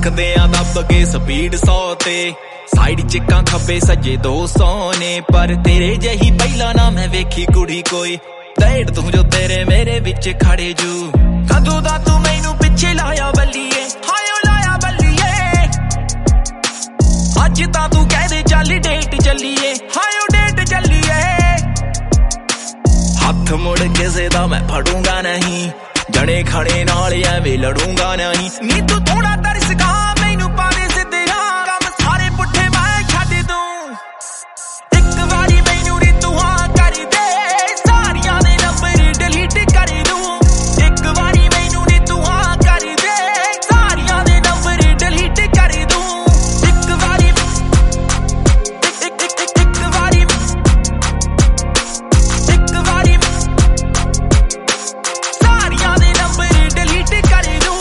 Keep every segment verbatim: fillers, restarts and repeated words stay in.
रखदे आ दब के स्पीड सौ ते साइड चिक्कां खब्बे सज्जे दो सौ ने पर तेरे जही पहला ना मैं वेखी कुड़ी कोई डेढ़ तू जो तेरे मेरे विच खड़े जू कदों दा तू मैनू पिछे लाया बल्लीए हायो लाया बल्लीए अज तां तू कह दे चल डेट चलीए हायो डेट चलीए हाथ मुड़ किसे दा मैं फड़ूंगा नहीं जने खड़े नाल एवें लड़ूंगा नहीं नी तू थोड़ा तरस खा मैनू पावे सिद्धे राह कम सारे पुठे मैं छड्ड दूं एक वारी मैनू नी तू हां कर दे सारियां दे नंबर डिलीट कर दूं एक वारी मैनू नी तू हां कर दे सारियां दे नंबर डिलीट कर दूं एक वारी एक एक एक एक वारी एक वारी सारियां दे नंबर डिलीट कर दूं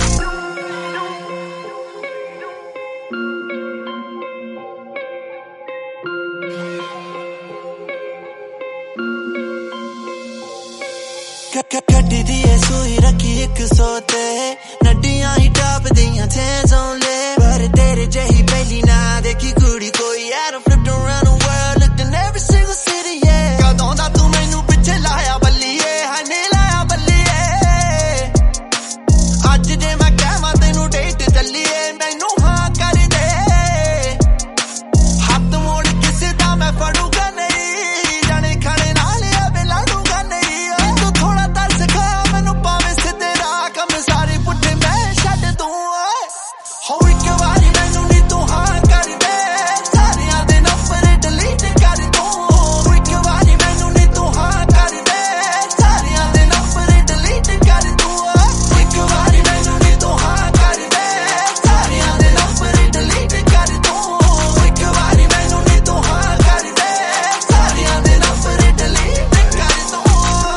कट्टी दी सूई रखी एक सौ ते नड्डियां ही टाप दियां थे जोले पर तेरे जही पहली ना देखी कुड़ी कोई I done flipped around the world looked in every single city yeah कदों दा तू मैनू पिछे लाया बल्लीए हने लाया बल्लीए अज जे मैं कहवां तैनू डेट चलीए मैनू हां कर दे हाथ मोड़ किसे दा मैं फड़ूंगा नहीं जाने खड़े नाल एवें लड़ूंगा नहीं तू थोड़ा तरस खा मैनू पावे सिद्धे राह कम सारे पुठे मैं छड्ड दूं हो एक वारी मैनू नी तू हां कर दे सारियां दे नंबर डिलीट कर दूं एक वारी मैनू नी तू हां कर दे सारियां दे नंबर डिलीट कर दूं एक वारी मैनू नी तू हां कर दे सारियां दे नंबर डिलीट कर दूं एक वारी मैनू नी तू हां कर दे सारियां दे नंबर डिलीट कर दूं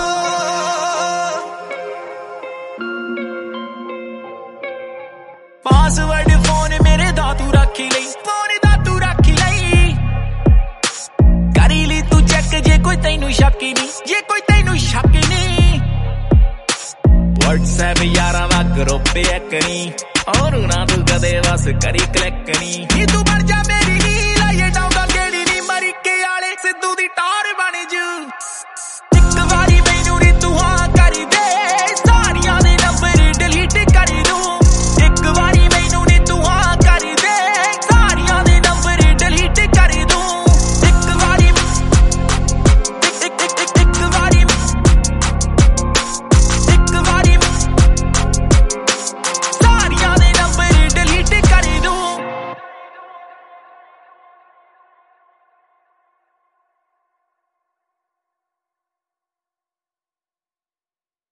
पासवर्ड फोन मेरे दा तू रखी लई फोन दा तू रखी लई करी ली तू चेक जे कोई तैनू शक ही नहीं जे कोई तैनू शक ही नहीं व्हाट्सएप यारा दा ग्रुप एक नहीं और ना तू कदे बस करी क्लिक नहीं नी तू बन जा